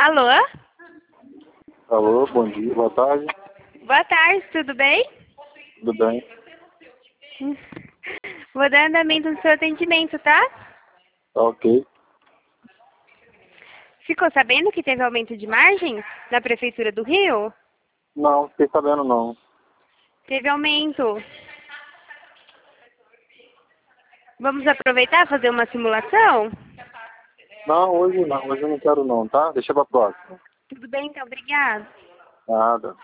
Alô? Alô, bom dia, boa tarde. Boa tarde, tudo bem? Tudo bem? Vou dar andamento no seu atendimento, tá? Tá ok. Ficou sabendo que teve aumento de margens na Prefeitura do Rio? Não, fiquei sabendo não. Teve aumento. Vamos aproveitar e fazer uma simulação? Não, hoje eu não quero não, tá? Deixa pra próxima. Tudo bem, então, obrigada. Nada.